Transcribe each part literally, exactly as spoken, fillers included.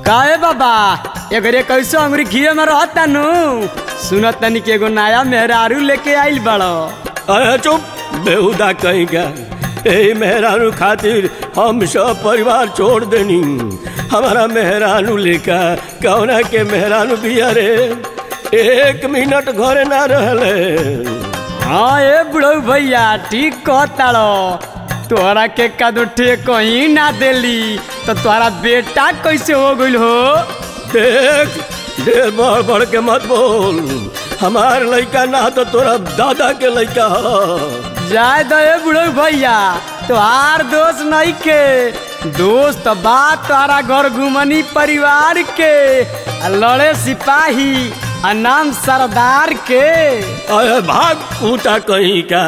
काहे बाबा एकरे कैसे अंगुरी घिए में रहता नु सुनत तनी के एगो नया मेहरारू लेके आइल बड़ो। अरे चुप बेहुदा कहेगा। यही मेहरानू खातिर हम सब परिवार छोड़ देनी। हमारा मेहरानू लेकर कौना के मेहरानू बिया रे एक मिनट घरे ना रहले। हाँ ए बुढ़ऊ भैया ठीक कहताड़ो। तोहरा के कदुठे कहीं ना देली तो तोहरा बेटा कैसे हो गइल हो। देख ढेर बढ़ बढ़ के मत बोल। हमार लड़का ना तो तोरा दादा के लड़का है। जाए दे बुढ़ऊ भैया तोहार दोस्त नहीं के दोस्त बात तोहरा घर घुमनी परिवार के लड़े सिपाही आ नाम सरदार के। अरे भाग कूटा कहीं का।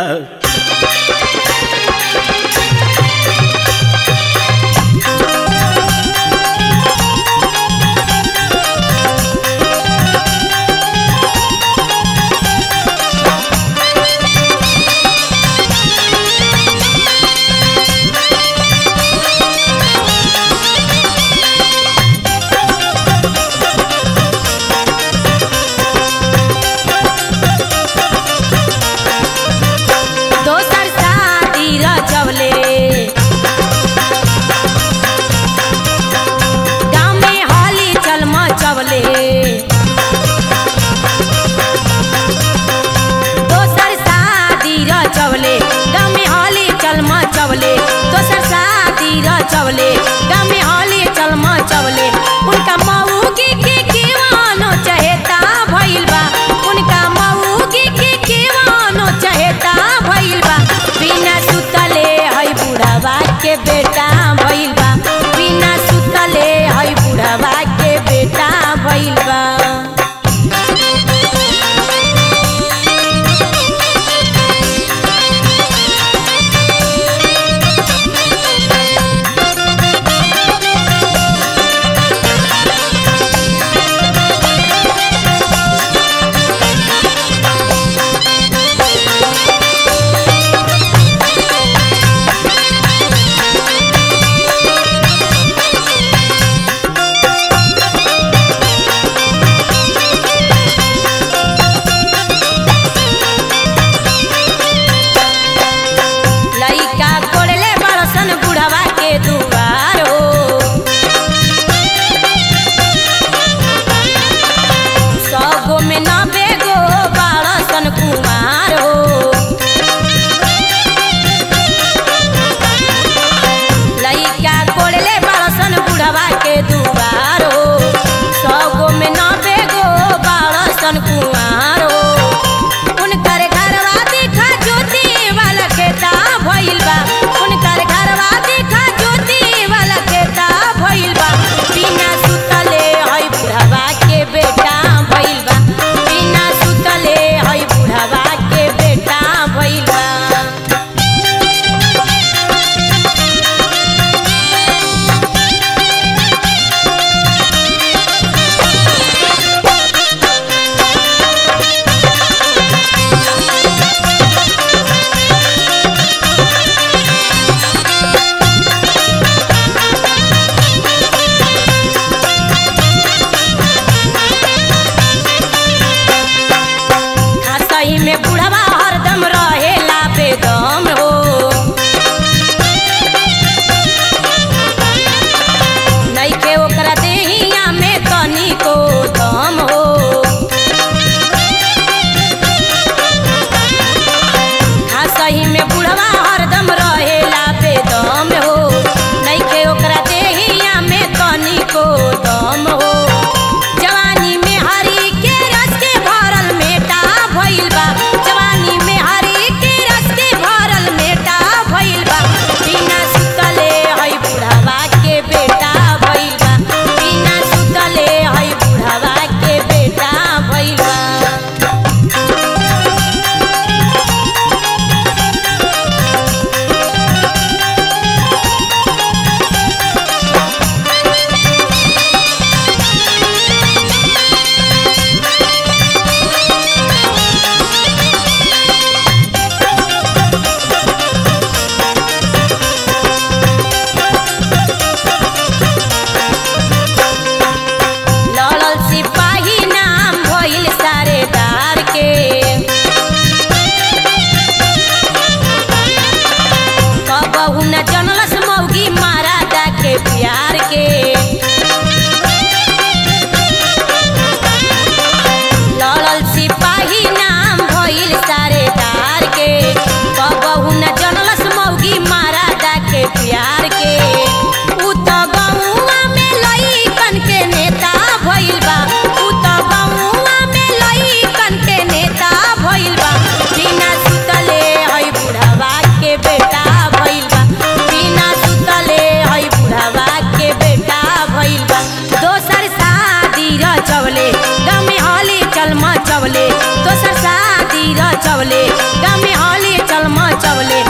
मचवले, गाँव में हले चल मचवले।